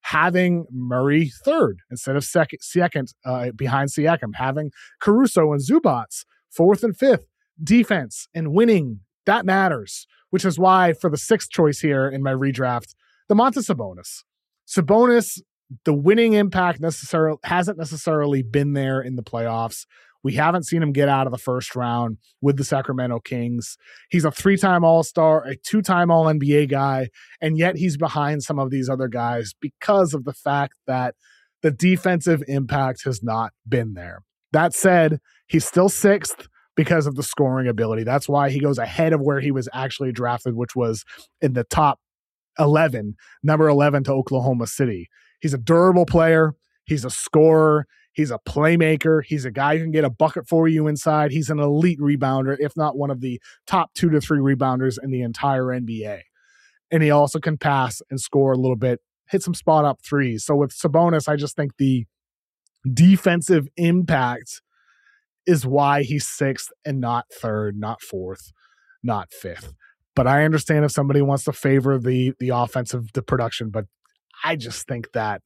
having Murray third instead of second behind Siakam, having Caruso and Zubats fourth and fifth. Defense and winning, that matters, which is why for the sixth choice here in my redraft, Domantas Sabonis. Sabonis, the winning impact hasn't necessarily been there in the playoffs. We haven't seen him get out of the first round with the Sacramento Kings. He's a 3-time All-Star, a 2-time All-NBA guy, and yet he's behind some of these other guys because of the fact that the defensive impact has not been there. That said, he's still sixth because of the scoring ability. That's why he goes ahead of where he was actually drafted, which was in the top 11, number 11 to Oklahoma City. He's a durable player. He's a scorer. He's a playmaker. He's a guy who can get a bucket for you inside. He's an elite rebounder, if not one of the top 2 to 3 rebounders in the entire NBA. And he also can pass and score a little bit, hit some spot up threes. So with Sabonis, I just think the defensive impact is why he's sixth and not third, not fourth, not fifth. But I understand if somebody wants to favor the offensive, the production, but I just think that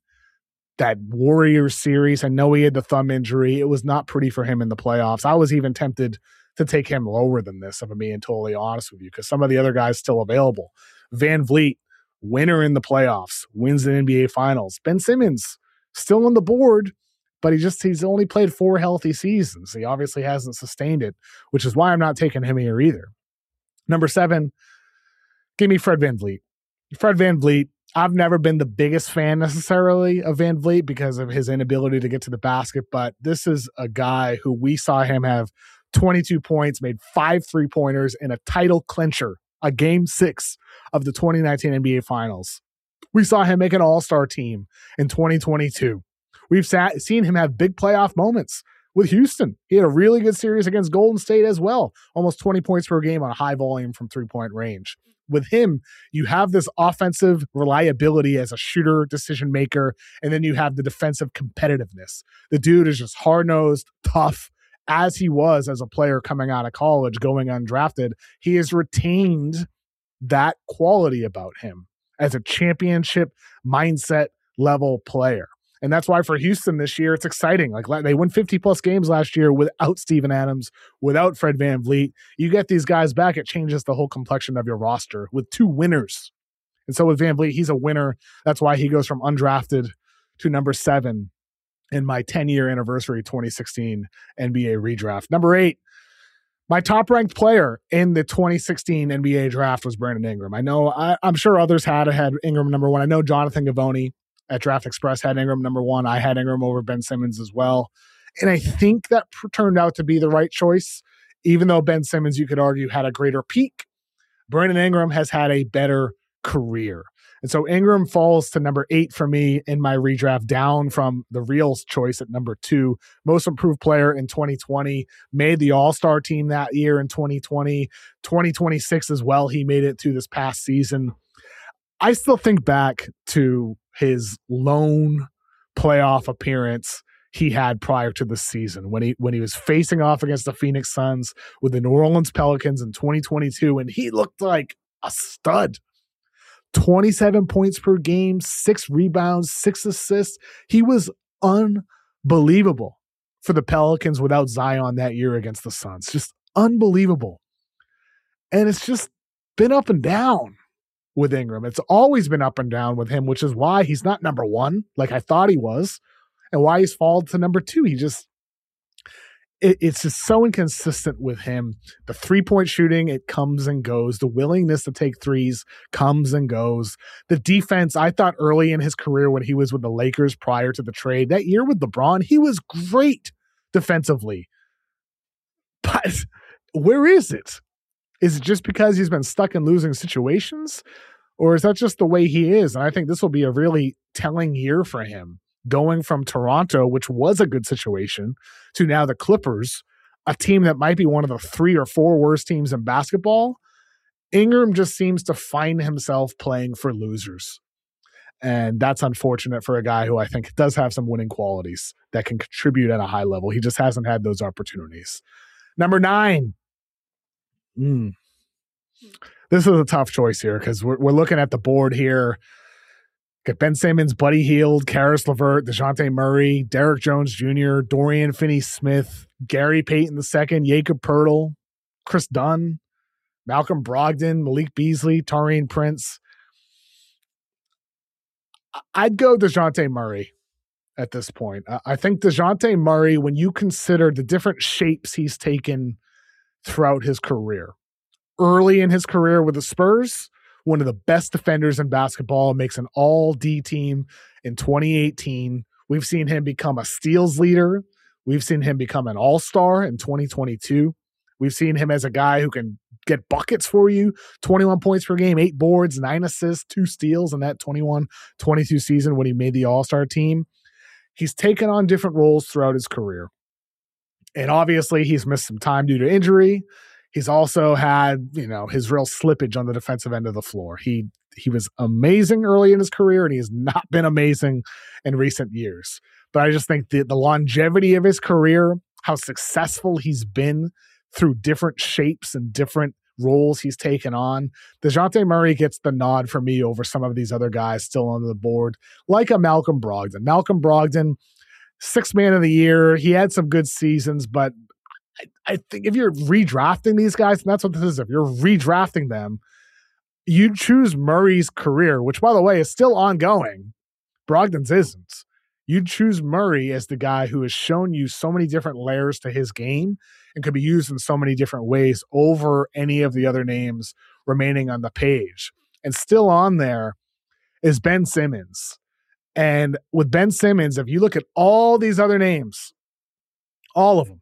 Warriors series, I know he had the thumb injury. It was not pretty for him in the playoffs. I was even tempted to take him lower than this, if I'm being totally honest with you, because some of the other guys still available. Van Vliet, winner in the playoffs, wins the NBA Finals. Ben Simmons, still on the board, but he's only played 4 healthy seasons. He obviously hasn't sustained it, which is why I'm not taking him here either. Number 7, give me Fred VanVleet. Fred VanVleet, I've never been the biggest fan necessarily of VanVleet because of his inability to get to the basket, but this is a guy who we saw him have 22 points, made 5 3-pointers in a title clincher, a game 6 of the 2019 NBA Finals. We saw him make an all-star team in 2022. We've seen him have big playoff moments with Houston. He had a really good series against Golden State as well, almost 20 points per game on a high volume from 3-point range. With him, you have this offensive reliability as a shooter, decision maker, and then you have the defensive competitiveness. The dude is just hard-nosed, tough, as he was as a player coming out of college, going undrafted. He has retained that quality about him as a championship mindset level player. And that's why for Houston this year, it's exciting. Like they won 50-plus games last year without Steven Adams, without Fred VanVleet. You get these guys back, it changes the whole complexion of your roster with 2 winners. And so with VanVleet, he's a winner. That's why he goes from undrafted to number 7 in my 10-year anniversary 2016 NBA redraft. Number 8, my top-ranked player in the 2016 NBA draft was Brandon Ingram. I know I'm sure others had Ingram number 1. I know Jonathan Givony at Draft Express had Ingram number 1. I had Ingram over Ben Simmons as well. And I think that turned out to be the right choice, even though Ben Simmons, you could argue, had a greater peak. Brandon Ingram has had a better career. And so Ingram falls to number 8 for me in my redraft, down from the real choice at number 2. Most improved player in 2020, made the All-Star team that year in 2020, 2026 as well. He made it to this past season. I still think back to his lone playoff appearance he had prior to the season when he was facing off against the Phoenix Suns with the New Orleans Pelicans in 2022, and he looked like a stud. 27 points per game, 6 rebounds, 6 assists. He was unbelievable for the Pelicans without Zion that year against the Suns. Just unbelievable. And it's just been up and down with Ingram. It's always been up and down with him, which is why he's not number 1 like I thought he was, and why he's fallen to number 2. It's just so inconsistent with him. The 3-point shooting, it comes and goes. The willingness to take threes comes and goes. The defense, I thought early in his career when he was with the Lakers prior to the trade, that year with LeBron, he was great defensively. But where is it? Is it just because he's been stuck in losing situations? Or is that just the way he is? And I think this will be a really telling year for him, going from Toronto, which was a good situation, to now the Clippers, a team that might be one of the 3 or 4 worst teams in basketball. Ingram just seems to find himself playing for losers. And that's unfortunate for a guy who I think does have some winning qualities that can contribute at a high level. He just hasn't had those opportunities. Number 9. This is a tough choice here because we're looking at the board here. Got Ben Simmons, Buddy Hield, Karis LeVert, DeJounte Murray, Derrick Jones Jr., Dorian Finney-Smith, Gary Payton II, Jakob Poeltl, Chris Dunn, Malcolm Brogdon, Malik Beasley, Taurean Prince. I'd go DeJounte Murray at this point. I think DeJounte Murray, when you consider the different shapes he's taken throughout his career, early in his career with the Spurs, one of the best defenders in basketball, makes an all-D team in 2018. We've seen him become a steals leader. We've seen him become an all-star in 2022. We've seen him as a guy who can get buckets for you, 21 points per game, 8 boards, 9 assists, 2 steals in that 21-22 season when he made the all-star team. He's taken on different roles throughout his career. And obviously he's missed some time due to injury. He's also had, his real slippage on the defensive end of the floor. He was amazing early in his career, and he has not been amazing in recent years. But I just think the longevity of his career, how successful he's been through different shapes and different roles he's taken on, DeJounte Murray gets the nod for me over some of these other guys still on the board, like a Malcolm Brogdon. Malcolm Brogdon, 6th man of the year. He had some good seasons, but I think if you're redrafting these guys, and that's what this is, if you're redrafting them, you choose Murray's career, which, by the way, is still ongoing. Brogdon's isn't. You'd choose Murray as the guy who has shown you so many different layers to his game and could be used in so many different ways over any of the other names remaining on the page. And still on there is Ben Simmons. And with Ben Simmons, if you look at all these other names, all of them,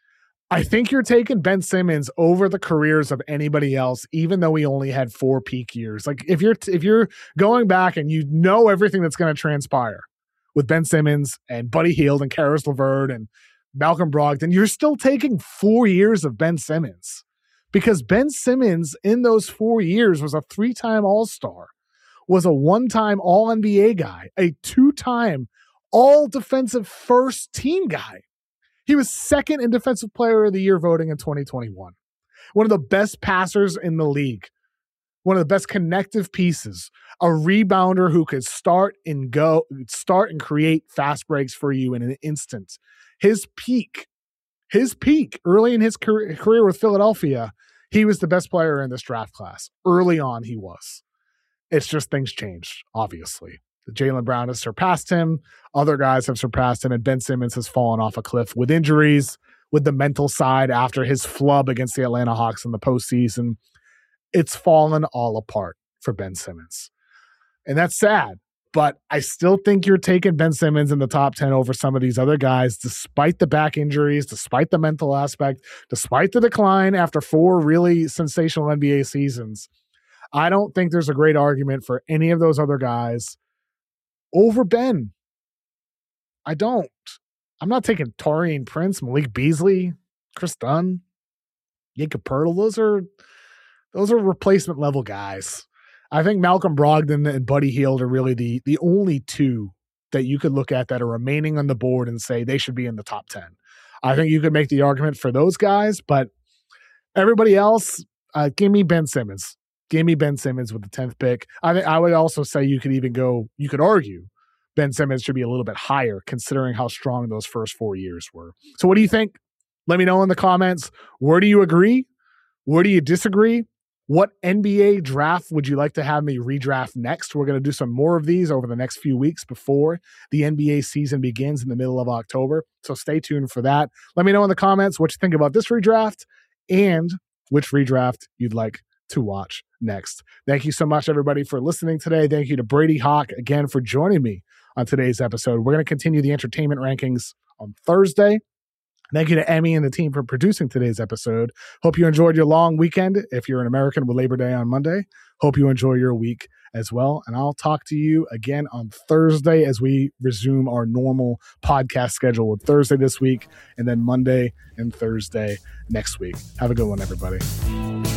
I think you're taking Ben Simmons over the careers of anybody else, even though he only had 4 peak years. Like if you're going back and you know everything that's going to transpire with Ben Simmons and Buddy Hield and Karis LeVert and Malcolm Brogdon, you're still taking 4 years of Ben Simmons, because Ben Simmons in those 4 years was a 3-time All-Star, was a 1-time All-NBA guy, a 2-time All-Defensive First Team guy. He was 2nd in Defensive Player of the Year voting in 2021. One of the best passers in the league. One of the best connective pieces. A rebounder who could start and create fast breaks for you in an instant. His peak, early in his career with Philadelphia, he was the best player in this draft class. Early on, he was. It's just things changed, obviously. Jaylen Brown has surpassed him. Other guys have surpassed him, and Ben Simmons has fallen off a cliff with injuries, with the mental side after his flub against the Atlanta Hawks in the postseason. It's fallen all apart for Ben Simmons. And that's sad, but I still think you're taking Ben Simmons in the top 10 over some of these other guys, despite the back injuries, despite the mental aspect, despite the decline after 4 really sensational NBA seasons. I don't think there's a great argument for any of those other guys over Ben. I don't. I'm not taking Taurean Prince, Malik Beasley, Chris Dunn, Jakob Poeltl. Those are replacement level guys. I think Malcolm Brogdon and Buddy Hield are really the only 2 that you could look at that are remaining on the board and say they should be in the top 10. I think you could make the argument for those guys, but everybody else, give me Ben Simmons. Give me Ben Simmons with the 10th pick. I would also say you could argue Ben Simmons should be a little bit higher considering how strong those first 4 years were. So what do you think? Let me know in the comments. Where do you agree? Where do you disagree? What NBA draft would you like to have me redraft next? We're going to do some more of these over the next few weeks before the NBA season begins in the middle of October. So stay tuned for that. Let me know in the comments what you think about this redraft and which redraft you'd like to watch next. Thank you so much, everybody, for listening today. Thank you to Brady Hawk again for joining me on today's episode. We're going to continue the entertainment rankings on Thursday. Thank you to Emmy and the team for producing today's episode. Hope you enjoyed your long weekend. If you're an American with Labor Day on Monday, hope you enjoy your week as well. And I'll talk to you again on Thursday as we resume our normal podcast schedule with Thursday this week and then Monday and Thursday next week. Have a good one, everybody.